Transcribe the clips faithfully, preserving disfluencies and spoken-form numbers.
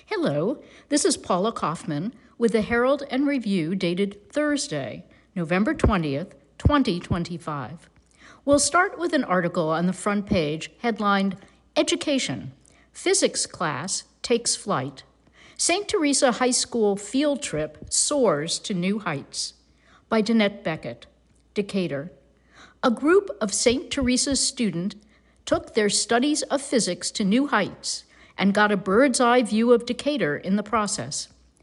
Hello, this is Paula Kaufman with the Herald and Review dated Thursday, November twentieth, twenty twenty-five. We'll start with an article on the front page headlined, Education, Physics Class Takes Flight. Saint Teresa High School Field Trip Soars to New Heights by Danette Beckett, Decatur. A group of Saint Teresa's students took their studies of physics to new heights and got a bird's eye view of Decatur in the process.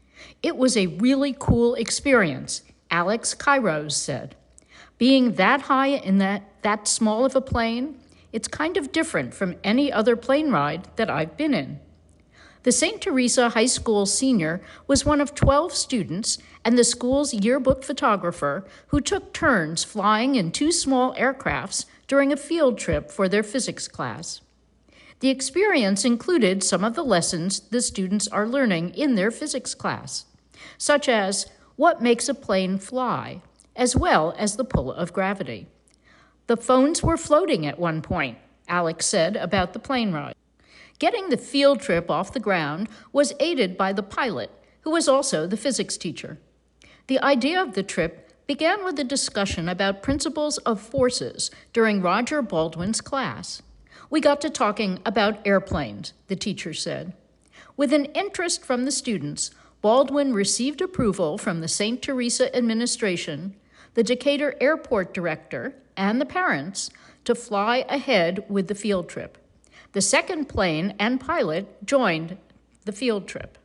It was a really cool experience, Alex Kairos said. Being that high in that, that small of a plane, it's kind of different from any other plane ride that I've been in. The Saint Teresa High School senior was one of twelve students and the school's yearbook photographer who took turns flying in two small aircrafts during a field trip for their physics class. The experience included some of the lessons the students are learning in their physics class, such as what makes a plane fly, as well as the pull of gravity. The phones were floating at one point, Alex said about the plane ride. Getting the field trip off the ground was aided by the pilot, who was also the physics teacher. The idea of the trip began with a discussion about principles of forces during Roger Baldwin's class. We got to talking about airplanes, the teacher said. With an interest from the students, Baldwin received approval from the Saint Teresa administration, the Decatur airport director, and the parents to fly ahead with the field trip. The second plane and pilot joined the field trip.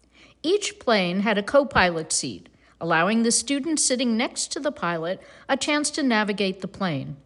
Each plane had a co-pilot seat, allowing the student sitting next to the pilot a chance to navigate the plane.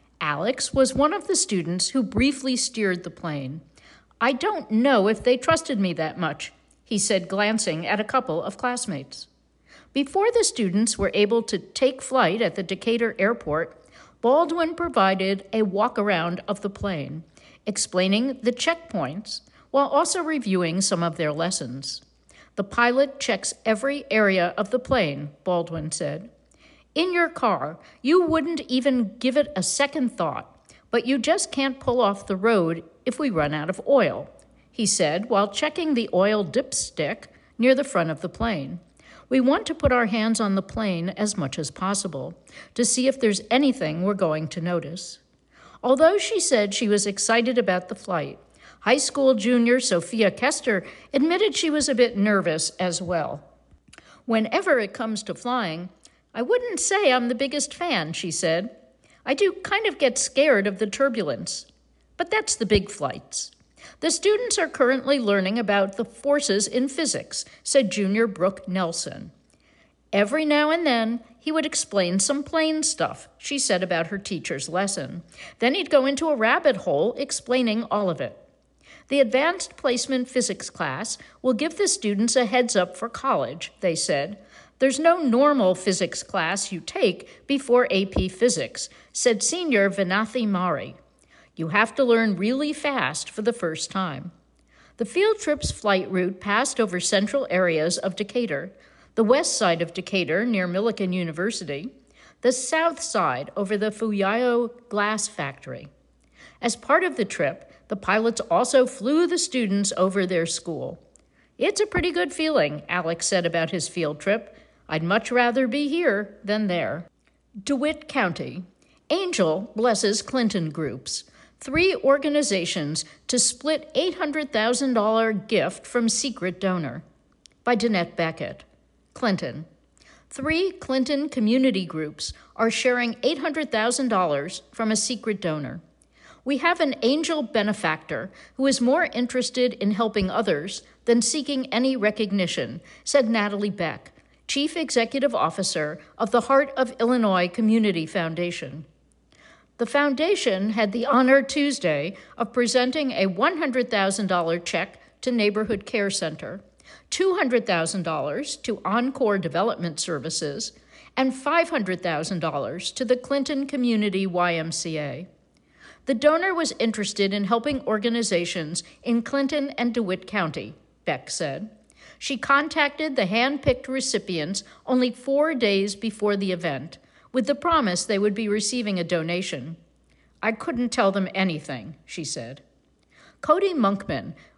Alex was one of the students who briefly steered the plane. I don't know if they trusted me that much, he said, glancing at a couple of classmates. Before the students were able to take flight at the Decatur airport, Baldwin provided a walk-around of the plane, explaining the checkpoints while also reviewing some of their lessons. The pilot checks every area of the plane, Baldwin said. In your car, you wouldn't even give it a second thought, but you just can't pull off the road if we run out of oil, he said while checking the oil dipstick near the front of the plane. We want to put our hands on the plane as much as possible to see if there's anything we're going to notice. Although she said she was excited about the flight, high school junior Sophia Kester admitted she was a bit nervous as well. Whenever it comes to flying, I wouldn't say I'm the biggest fan, she said. I do kind of get scared of the turbulence. But that's the big flights. The students are currently learning about the forces in physics, said junior Brooke Nelson. Every now and then, he would explain some plane stuff, she said about her teacher's lesson. Then he'd go into a rabbit hole explaining all of it. The advanced placement physics class will give the students a heads up for college, they said. There's no normal physics class you take before A P Physics, said senior Vinathi Mari. You have to learn really fast for the first time. The field trip's flight route passed over central areas of Decatur, the west side of Decatur near Millikan University, the south side over the Fuyao glass factory. As part of the trip, the pilots also flew the students over their school. It's a pretty good feeling, Alex said about his field trip. I'd much rather be here than there. DeWitt County. Angel blesses Clinton groups. Three organizations to split eight hundred thousand dollars gift from secret donor. By Danette Beckett. Clinton. Three Clinton community groups are sharing eight hundred thousand dollars from a secret donor. We have an angel benefactor who is more interested in helping others than seeking any recognition, said Natalie Beck, Chief Executive Officer of the Heart of Illinois Community Foundation. The foundation had the honor Tuesday of presenting a one hundred thousand dollars check to Neighborhood Care Center, two hundred thousand dollars to Encore Development Services, and five hundred thousand dollars to the Clinton Community Y M C A. The donor was interested in helping organizations in Clinton and DeWitt County, Beck said. She contacted the hand-picked recipients only four days before the event, with the promise they would be receiving a donation. I couldn't tell them anything, she said. Cody Monkman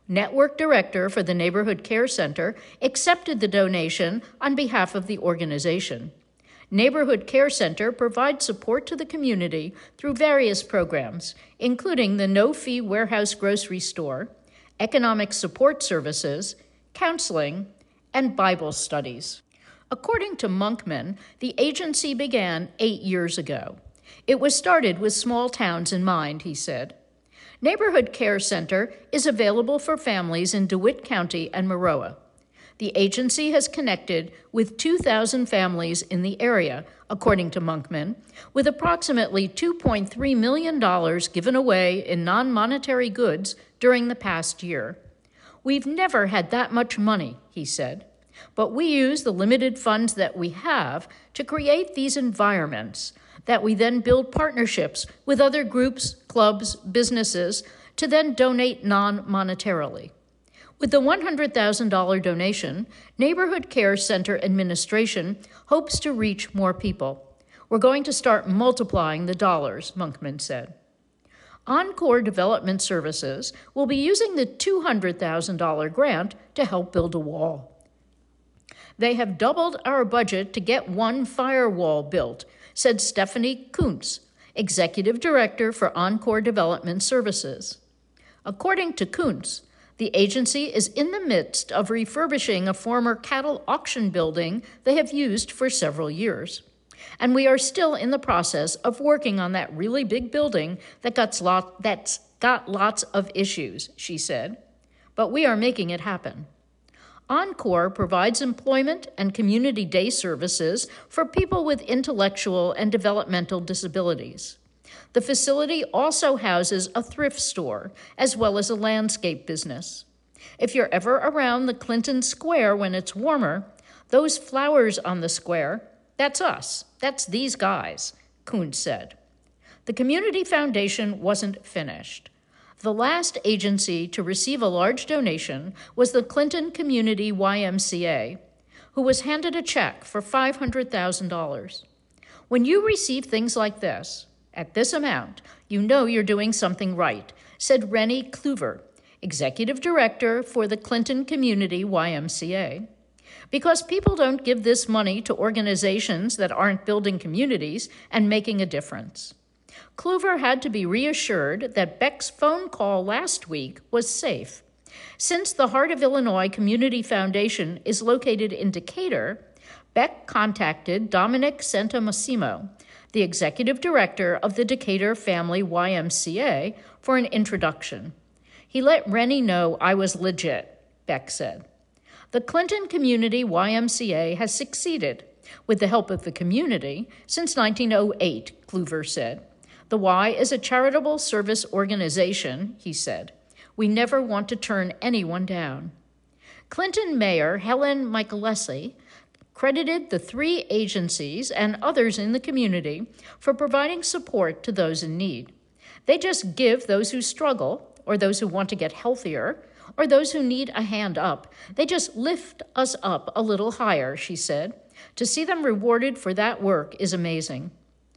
Network director for the Neighborhood Care Center, accepted the donation on behalf of the organization. Neighborhood Care Center provides support to the community through various programs, including the no-fee warehouse grocery store, economic support services, counseling, and Bible studies. According to Monkman, the agency began eight years ago. It was started with small towns in mind, he said. Neighborhood Care Center is available for families in DeWitt County and Maroa. The agency has connected with two thousand families in the area, according to Monkman, with approximately two point three million dollars given away in non-monetary goods during the past year. We've never had that much money, he said, but we use the limited funds that we have to create these environments that we then build partnerships with other groups, clubs, businesses to then donate non-monetarily. With the one hundred thousand dollars donation, Neighborhood Care Center Administration hopes to reach more people. We're going to start multiplying the dollars, Monkman said. Encore Development Services will be using the two hundred thousand dollars grant to help build a wall. They have doubled our budget to get one firewall built, said Stephanie Kuntz, Executive Director for Encore Development Services. According to Kuntz, the agency is in the midst of refurbishing a former cattle auction building they have used for several years. And we are still in the process of working on that really big building that got lot, that's got lots of issues, she said. But we are making it happen. Encore provides employment and community day services for people with intellectual and developmental disabilities. The facility also houses a thrift store, as well as a landscape business. If you're ever around the Clinton Square when it's warmer, those flowers on the square, that's us, that's these guys, Kuhn said. The Community Foundation wasn't finished. The last agency to receive a large donation was the Clinton Community Y M C A, who was handed a check for five hundred thousand dollars. When you receive things like this, at this amount, you know you're doing something right, said Rennie Kluver, Executive Director for the Clinton Community Y M C A. Because people don't give this money to organizations that aren't building communities and making a difference. Kluver had to be reassured that Beck's phone call last week was safe. Since the Heart of Illinois Community Foundation is located in Decatur, Beck contacted Dominic Santomassimo, the executive director of the Decatur Family Y M C A, for an introduction. He let Rennie know I was legit, Beck said. The Clinton Community Y M C A has succeeded, with the help of the community, since nineteen oh eight, Kluver said. The Y is a charitable service organization, he said. We never want to turn anyone down. Clinton Mayor Helen Michelesi credited the three agencies and others in the community for providing support to those in need. They just give those who struggle, or those who want to get healthier, or those who need a hand up. They just lift us up a little higher, she said. To see them rewarded for that work is amazing.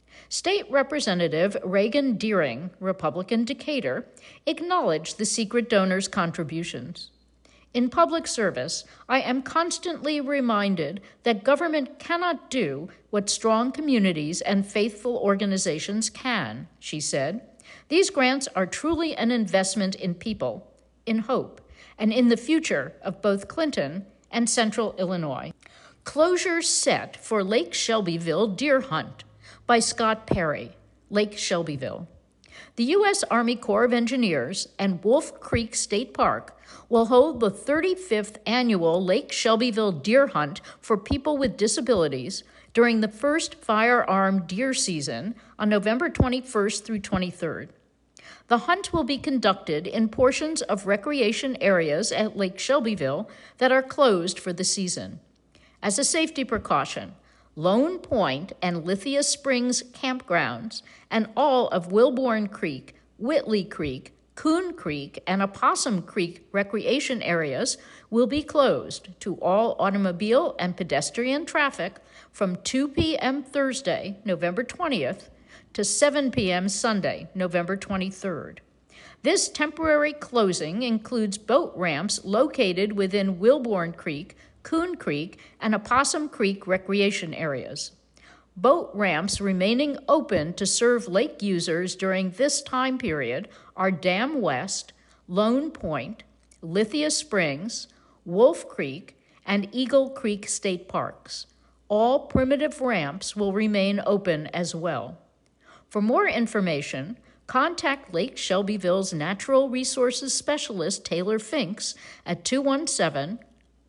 State Representative Reagan Deering, Republican Decatur, acknowledged the secret donors' contributions. In public service, I am constantly reminded that government cannot do what strong communities and faithful organizations can, she said. These grants are truly an investment in people, in hope, and in the future of both Clinton and Central Illinois. Closure set for Lake Shelbyville deer hunt by Scott Perry, Lake Shelbyville. The U S Army Corps of Engineers and Wolf Creek State Park will hold the thirty-fifth annual Lake Shelbyville deer hunt for people with disabilities during the first firearm deer season on November twenty-first through twenty-third. The hunt will be conducted in portions of recreation areas at Lake Shelbyville that are closed for the season. As a safety precaution, Lone Point and Lithia Springs campgrounds and all of Wilborn Creek, Whitley Creek, Coon Creek, and Opossum Creek recreation areas will be closed to all automobile and pedestrian traffic from two p.m. Thursday, November twentieth, to seven p.m. Sunday, November twenty-third. This temporary closing includes boat ramps located within Wilborn Creek, Coon Creek, and Opossum Creek recreation areas. Boat ramps remaining open to serve lake users during this time period are Dam West, Lone Point, Lithia Springs, Wolf Creek, and Eagle Creek State Parks. All primitive ramps will remain open as well. For more information, contact Lake Shelbyville's Natural Resources Specialist Taylor Finks at two one seven,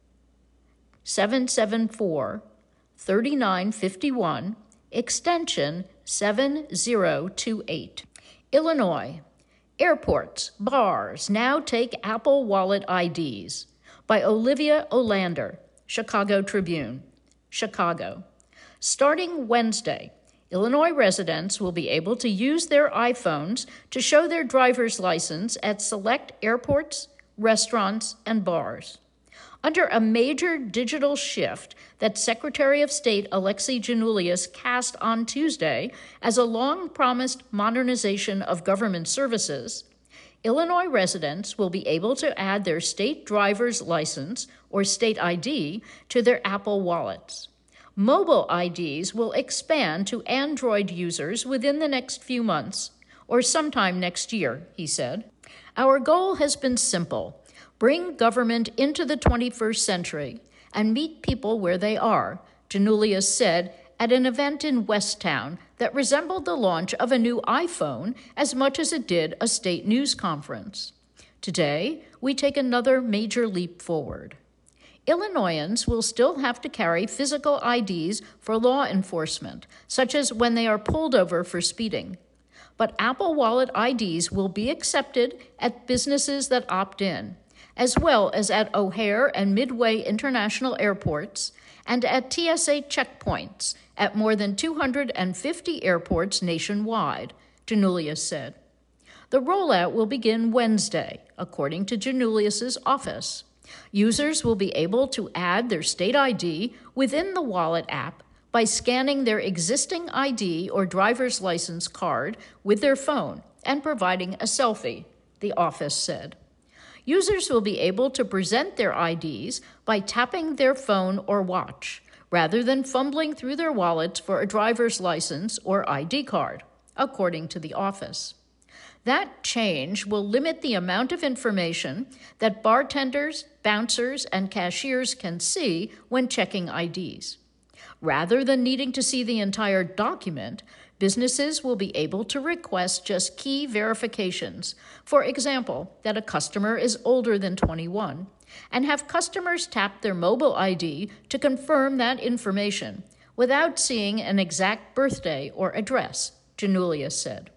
seven seven four, three nine five one, extension seven zero two eight. Illinois. Airports, bars now take Apple Wallet I Ds. By Olivia Olander, Chicago Tribune, Chicago. Starting Wednesday, Illinois residents will be able to use their iPhones to show their driver's license at select airports, restaurants, and bars. Under a major digital shift that Secretary of State Alexei Giannoulias cast on Tuesday as a long-promised modernization of government services, Illinois residents will be able to add their state driver's license, or state I D, to their Apple wallets. Mobile I Ds will expand to Android users within the next few months, or sometime next year, he said. Our goal has been simple: bring government into the twenty-first century and meet people where they are, Giannoulias said at an event in Westtown that resembled the launch of a new iPhone as much as it did a state news conference. Today, we take another major leap forward. Illinoisans will still have to carry physical I Ds for law enforcement, such as when they are pulled over for speeding. But Apple Wallet I Ds will be accepted at businesses that opt in, as well as at O'Hare and Midway International Airports and at T S A checkpoints at more than two hundred fifty airports nationwide, Giannoulias said. The rollout will begin Wednesday, according to Giannoulias' office. Users will be able to add their state I D within the Wallet app by scanning their existing I D or driver's license card with their phone and providing a selfie, the office said. Users will be able to present their I Ds by tapping their phone or watch, rather than fumbling through their wallets for a driver's license or I D card, according to the office. That change will limit the amount of information that bartenders, bouncers, and cashiers can see when checking I Ds. Rather than needing to see the entire document, businesses will be able to request just key verifications, for example, that a customer is older than twenty-one, and have customers tap their mobile I D to confirm that information without seeing an exact birthday or address, Giannoulias said.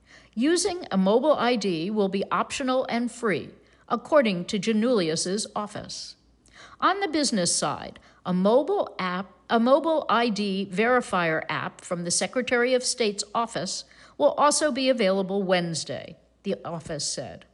Using a mobile I D will be optional and free, according to Giannoulias' office. On the business side, a mobile app, a mobile I D verifier app from the Secretary of State's office will also be available Wednesday, the office said.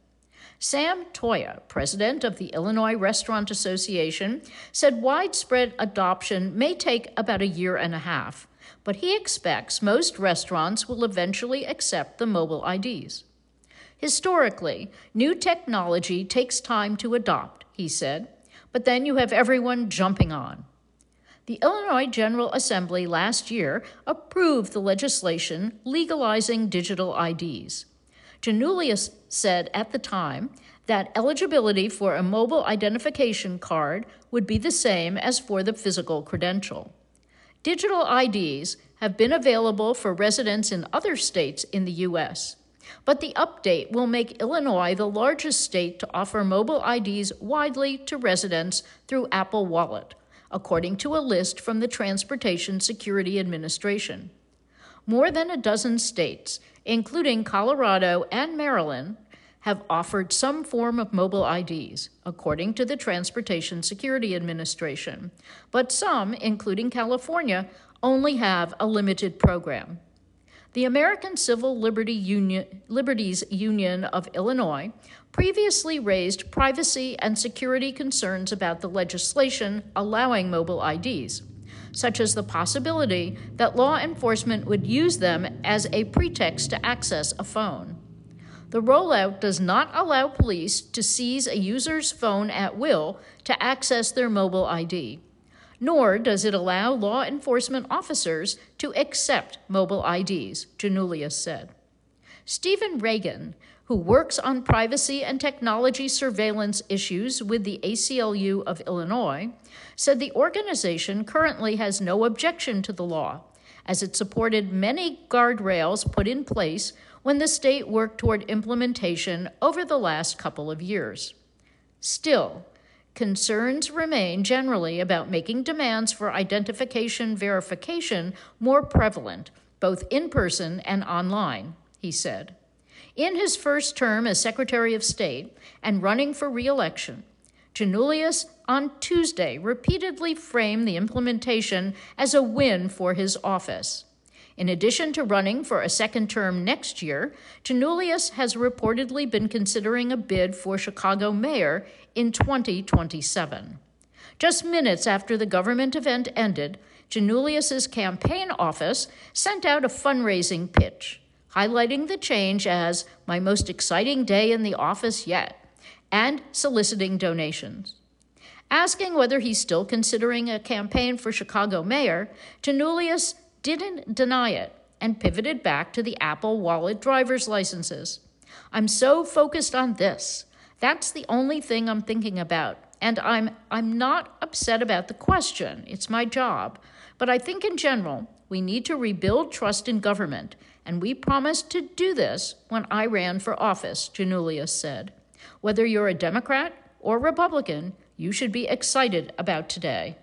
Sam Toya, president of the Illinois Restaurant Association, said widespread adoption may take about a year and a half, but he expects most restaurants will eventually accept the mobile I Ds. Historically, new technology takes time to adopt, he said, but then you have everyone jumping on. The Illinois General Assembly last year approved the legislation legalizing digital I Ds. Giannoulias said at the time that eligibility for a mobile identification card would be the same as for the physical credential. Digital I Ds have been available for residents in other states in the U S, but the update will make Illinois the largest state to offer mobile I Ds widely to residents through Apple Wallet, according to a list from the Transportation Security Administration. More than a dozen states, including Colorado and Maryland, have offered some form of mobile I Ds, according to the Transportation Security Administration, but some, including California, only have a limited program. The American Civil Liberty Union, Liberties Union of Illinois previously raised privacy and security concerns about the legislation allowing mobile I Ds, such as the possibility that law enforcement would use them as a pretext to access a phone. The rollout does not allow police to seize a user's phone at will to access their mobile I D, nor does it allow law enforcement officers to accept mobile I Ds, Giannoulias said. Stephen Reagan, who works on privacy and technology surveillance issues with the A C L U of Illinois, said the organization currently has no objection to the law, as it supported many guardrails put in place when the state worked toward implementation over the last couple of years. Still, concerns remain generally about making demands for identification verification more prevalent, both in person and online, he said. In his first term as Secretary of State and running for re-election, Giannoulias on Tuesday repeatedly framed the implementation as a win for his office. In addition to running for a second term next year, Giannoulias has reportedly been considering a bid for Chicago mayor in twenty twenty-seven. Just minutes after the government event ended, Giannoulias' campaign office sent out a fundraising pitch, highlighting the change as my most exciting day in the office yet, and soliciting donations. Asking whether he's still considering a campaign for Chicago mayor, Giannoulias didn't deny it and pivoted back to the Apple Wallet driver's licenses. I'm so focused on this. That's the only thing I'm thinking about. And I'm I'm not upset about the question. It's my job. But I think in general, we need to rebuild trust in government. And we promised to do this when I ran for office, Giannoulias said. Whether you're a Democrat or Republican, you should be excited about today.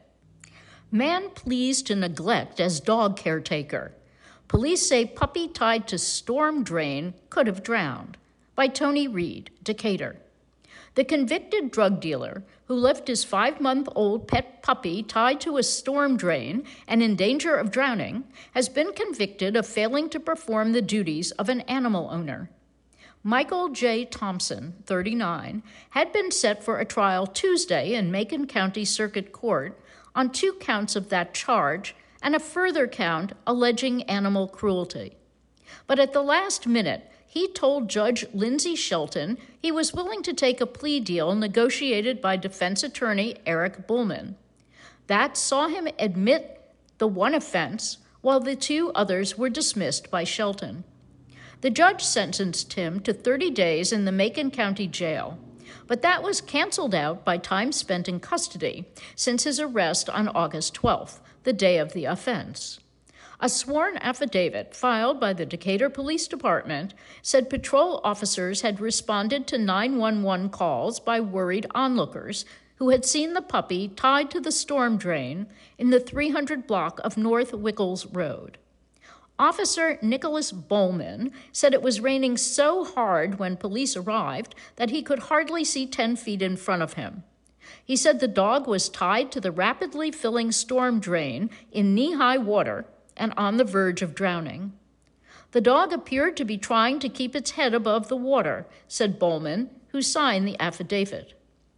Man pleased to neglect as dog caretaker. Police say puppy tied to storm drain could have drowned. By Tony Reed, Decatur. The convicted drug dealer who left his five-month-old pet puppy tied to a storm drain and in danger of drowning has been convicted of failing to perform the duties of an animal owner. Michael J. Thompson, thirty-nine, had been set for a trial Tuesday in Macon County Circuit Court on two counts of that charge and a further count alleging animal cruelty. But at the last minute, he told Judge Lindsay Shelton he was willing to take a plea deal negotiated by defense attorney Eric Bullman. That saw him admit the one offense, while the two others were dismissed by Shelton. The judge sentenced him to thirty days in the Macon County Jail, but that was canceled out by time spent in custody since his arrest on August twelfth, the day of the offense. A sworn affidavit filed by the Decatur Police Department said patrol officers had responded to nine one one calls by worried onlookers who had seen the puppy tied to the storm drain in the three hundred block of North Wickles Road. Officer Nicholas Bowman said it was raining so hard when police arrived that he could hardly see ten feet in front of him. He said the dog was tied to the rapidly filling storm drain in knee-high water and on the verge of drowning. The dog appeared to be trying to keep its head above the water, said Bowman, who signed the affidavit.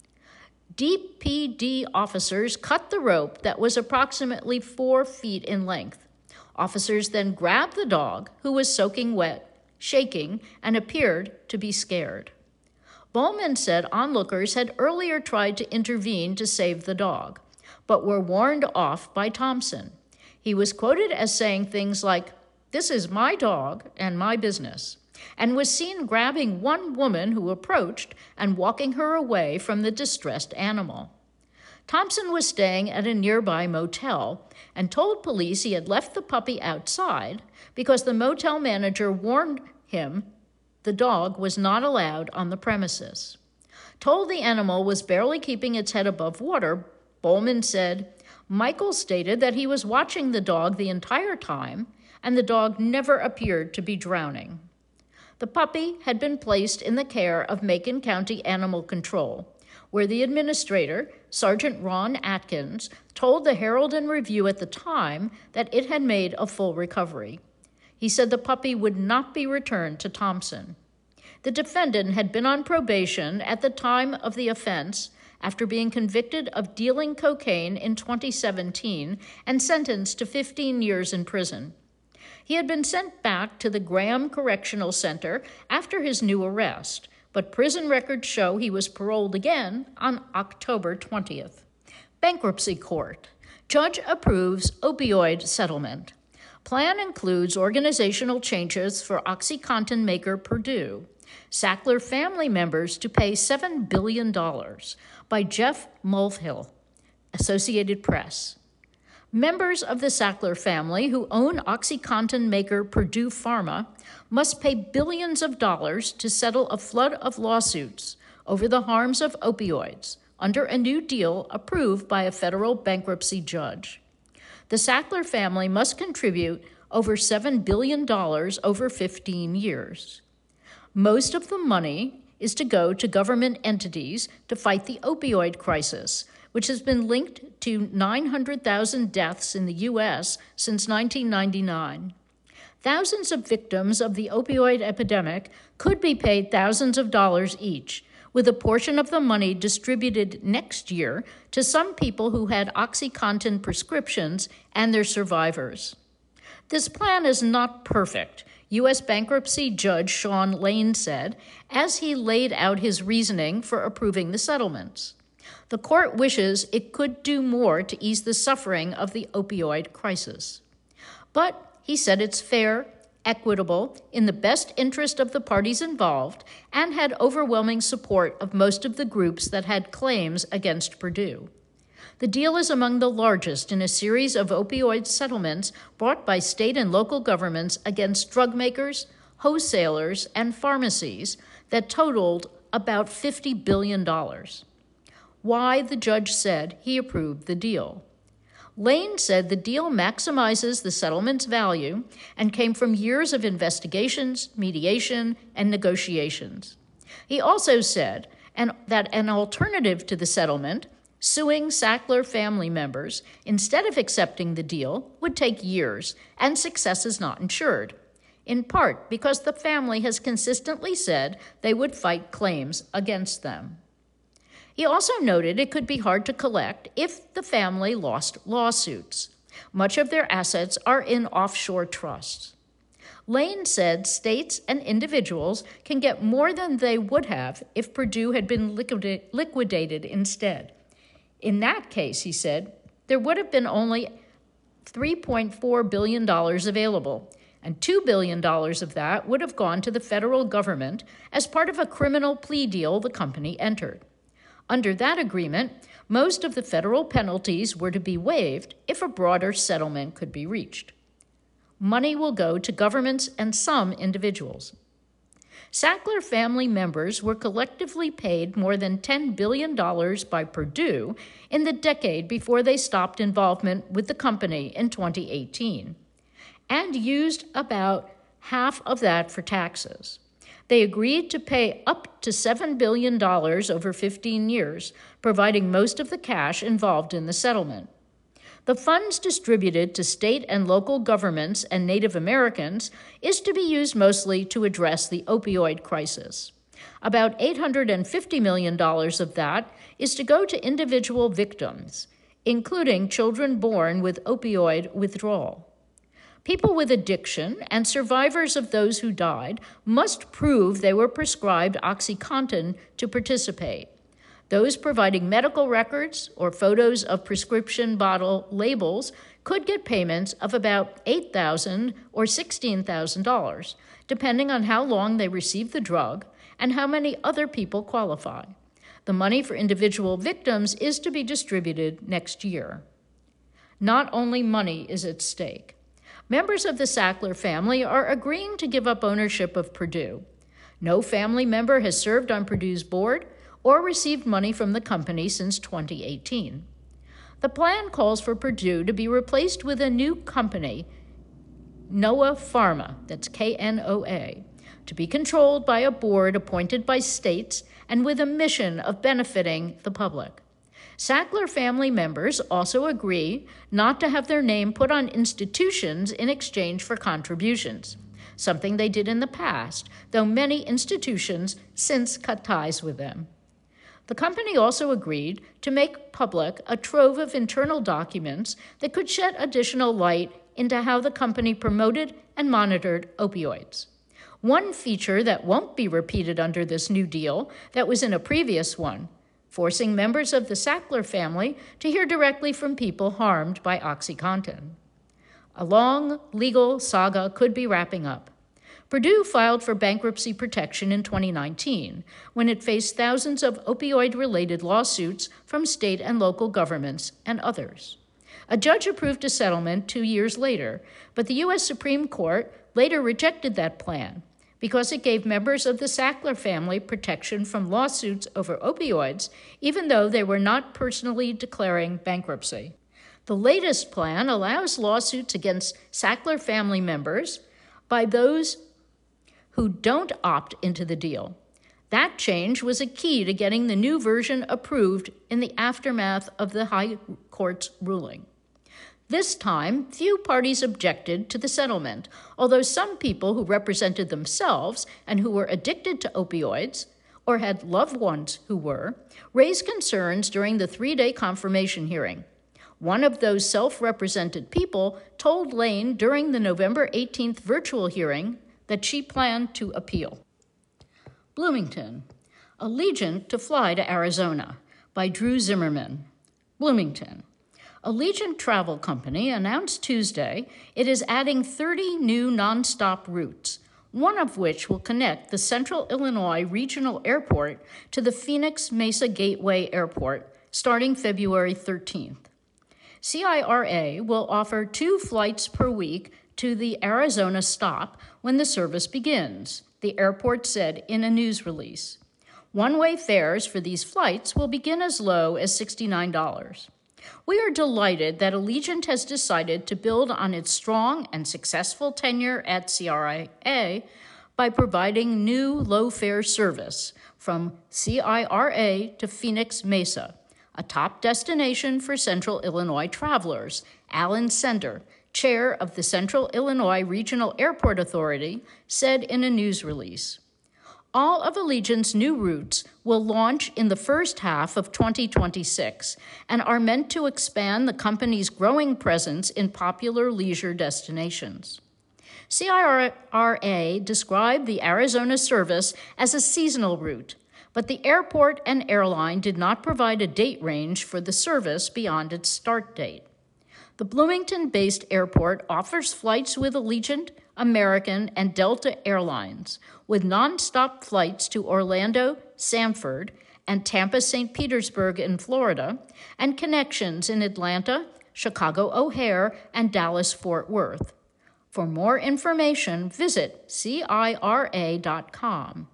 D P D officers cut the rope that was approximately four feet in length. Officers then grabbed the dog, who was soaking wet, shaking, and appeared to be scared. Bowman said onlookers had earlier tried to intervene to save the dog, but were warned off by Thompson. He was quoted as saying things like, "This is my dog and my business," and was seen grabbing one woman who approached and walking her away from the distressed animal. Thompson was staying at a nearby motel and told police he had left the puppy outside because the motel manager warned him the dog was not allowed on the premises. Told the animal was barely keeping its head above water, Bowman said, Michael stated that he was watching the dog the entire time and the dog never appeared to be drowning. The puppy had been placed in the care of Macon County Animal Control, where the administrator, Sergeant Ron Atkins, told the Herald and Review at the time that it had made a full recovery. He said the puppy would not be returned to Thompson. The defendant had been on probation at the time of the offense after being convicted of dealing cocaine in twenty seventeen and sentenced to fifteen years in prison. He had been sent back to the Graham Correctional Center after his new arrest, but prison records show he was paroled again on October twentieth. Bankruptcy Court. Judge approves opioid settlement. Plan includes organizational changes for OxyContin maker Purdue. Sackler family members to pay seven billion dollars by Jeff Mulvihill, Associated Press. Members of the Sackler family who own OxyContin maker Purdue Pharma must pay billions of dollars to settle a flood of lawsuits over the harms of opioids under a new deal approved by a federal bankruptcy judge. The Sackler family must contribute over seven billion dollars over fifteen years. Most of the money is to go to government entities to fight the opioid crisis, which has been linked to nine hundred thousand deaths in the U S since nineteen ninety-nine. Thousands of victims of the opioid epidemic could be paid thousands of dollars each, with a portion of the money distributed next year to some people who had OxyContin prescriptions and their survivors. This plan is not perfect, U S bankruptcy judge Sean Lane said, as he laid out his reasoning for approving the settlements. The court wishes it could do more to ease the suffering of the opioid crisis. But he said it's fair, equitable, in the best interest of the parties involved, and had overwhelming support of most of the groups that had claims against Purdue. The deal is among the largest in a series of opioid settlements brought by state and local governments against drug makers, wholesalers, and pharmacies that totaled about fifty billion dollars. Why, the judge said he approved the deal. Lane said the deal maximizes the settlement's value and came from years of investigations, mediation, and negotiations. He also said and that an alternative to the settlement, suing Sackler family members instead of accepting the deal, would take years, and success is not ensured, in part because the family has consistently said they would fight claims against them. He also noted it could be hard to collect if the family lost lawsuits. Much of their assets are in offshore trusts. Lane said states and individuals can get more than they would have if Purdue had been liquida- liquidated instead. In that case, he said, there would have been only three point four billion dollars available, and two billion dollars of that would have gone to the federal government as part of a criminal plea deal the company entered. Under that agreement, most of the federal penalties were to be waived if a broader settlement could be reached. Money will go to governments and some individuals. Sackler family members were collectively paid more than ten billion dollars by Purdue in the decade before they stopped involvement with the company in twenty eighteen, and used about half of that for taxes. They agreed to pay up to seven billion dollars over fifteen years, providing most of the cash involved in the settlement. The funds distributed to state and local governments and Native Americans is to be used mostly to address the opioid crisis. About eight hundred fifty million dollars of that is to go to individual victims, including children born with opioid withdrawal. People with addiction and survivors of those who died must prove they were prescribed OxyContin to participate. Those providing medical records or photos of prescription bottle labels could get payments of about eight thousand dollars or sixteen thousand dollars, depending on how long they received the drug and how many other people qualify. The money for individual victims is to be distributed next year. Not only money is at stake. Members of the Sackler family are agreeing to give up ownership of Purdue. No family member has served on Purdue's board or received money from the company since twenty eighteen. The plan calls for Purdue to be replaced with a new company, Knoa Pharma, that's K N O A, to be controlled by a board appointed by states and with a mission of benefiting the public. Sackler family members also agree not to have their name put on institutions in exchange for contributions, something they did in the past, though many institutions since cut ties with them. The company also agreed to make public a trove of internal documents that could shed additional light into how the company promoted and monitored opioids. One feature that won't be repeated under this new deal that was in a previous one, forcing members of the Sackler family to hear directly from people harmed by OxyContin. A long legal saga could be wrapping up. Purdue filed for bankruptcy protection in twenty nineteen, when it faced thousands of opioid-related lawsuits from state and local governments and others. A judge approved a settlement two years later, but the U S Supreme Court later rejected that plan because it gave members of the Sackler family protection from lawsuits over opioids, even though they were not personally declaring bankruptcy. The latest plan allows lawsuits against Sackler family members by those who don't opt into the deal. That change was a key to getting the new version approved in the aftermath of the High Court's ruling. This time, few parties objected to the settlement, although some people who represented themselves and who were addicted to opioids, or had loved ones who were, raised concerns during the three-day confirmation hearing. One of those self-represented people told Lane during the November eighteenth virtual hearing that she planned to appeal. Bloomington, Allegiant to Fly to Arizona, by Drew Zimmerman. Bloomington. Allegiant Travel Company announced Tuesday it is adding thirty new nonstop routes, one of which will connect the Central Illinois Regional Airport to the Phoenix Mesa Gateway Airport starting February thirteenth. C I R A will offer two flights per week to the Arizona stop when the service begins, the airport said in a news release. One-way fares for these flights will begin as low as sixty-nine dollars. We are delighted that Allegiant has decided to build on its strong and successful tenure at C I R A by providing new low-fare service from C I R A to Phoenix Mesa, a top destination for Central Illinois travelers, Alan Sender, chair of the Central Illinois Regional Airport Authority, said in a news release. All of Allegiant's new routes will launch in the first half of twenty twenty-six and are meant to expand the company's growing presence in popular leisure destinations. C I R A described the Arizona service as a seasonal route, but the airport and airline did not provide a date range for the service beyond its start date. The Bloomington-based airport offers flights with Allegiant, American, and Delta Airlines, with nonstop flights to Orlando, Sanford, and Tampa-Saint Petersburg in Florida, and connections in Atlanta, Chicago O'Hare, and Dallas-Fort Worth. For more information, visit C I R A dot com.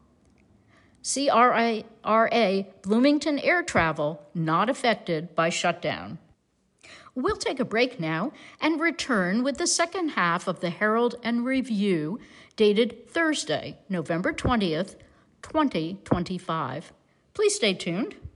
C I R A Bloomington Air Travel not affected by shutdown. We'll take a break now and return with the second half of the Herald and Review, dated Thursday, November twentieth, twenty twenty-five. Please stay tuned.